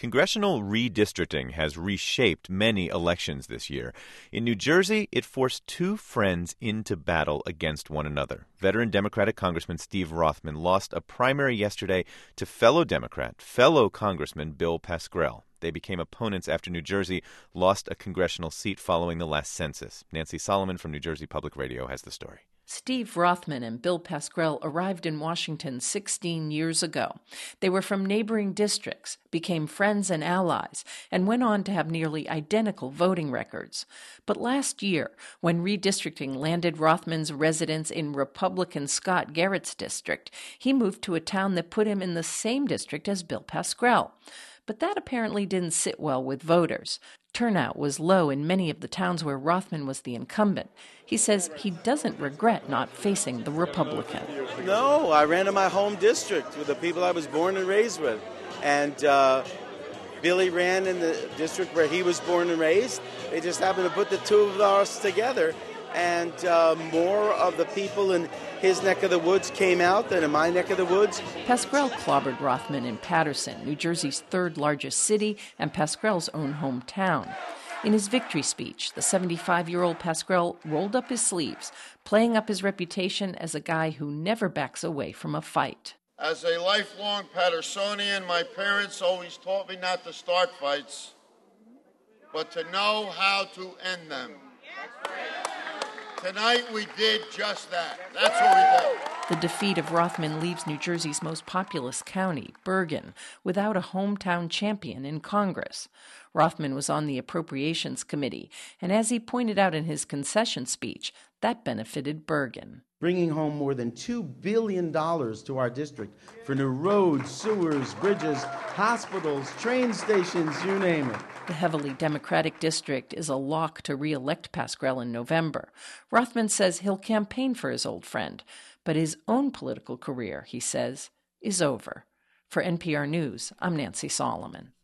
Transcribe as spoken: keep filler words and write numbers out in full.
Congressional redistricting has reshaped many elections this year. In New Jersey, it forced two friends into battle against one another. Veteran Democratic Congressman Steve Rothman lost a primary yesterday to fellow Democrat, fellow Congressman Bill Pascrell. They became opponents after New Jersey lost a congressional seat following the last census. Nancy Solomon from New Jersey Public Radio has the story. Steve Rothman and Bill Pascrell arrived in Washington sixteen years ago. They were from neighboring districts, became friends and allies, and went on to have nearly identical voting records. But last year, when redistricting landed Rothman's residence in Republican Scott Garrett's district, he moved to a town that put him in the same district as Bill Pascrell. But that apparently didn't sit well with voters. Turnout was low in many of the towns where Rothman was the incumbent. He says he doesn't regret not facing the Republican. No, I ran in my home district with the people I was born and raised with. And uh, Billy ran in the district where he was born and raised. They just happened to put the two of us together. And uh, more of the people in his neck of the woods came out than in my neck of the woods. Pascrell clobbered Rothman in Paterson, New Jersey's third largest city and Pascrell's own hometown. In his victory speech, the seventy-five-year-old Pascrell rolled up his sleeves, playing up his reputation as a guy who never backs away from a fight. As a lifelong Pattersonian, my parents always taught me not to start fights, but to know how to end them. Tonight we did just that. That's what we did. The defeat of Rothman leaves New Jersey's most populous county, Bergen, without a hometown champion in Congress. Rothman was on the Appropriations Committee, and as he pointed out in his concession speech, that benefited Bergen. Bringing home more than two billion dollars to our district for new roads, sewers, bridges, hospitals, train stations, you name it. The heavily Democratic district is a lock to re-elect Pascrell in November. Rothman says he'll campaign for his old friend, but his own political career, he says, is over. For N P R News, I'm Nancy Solomon.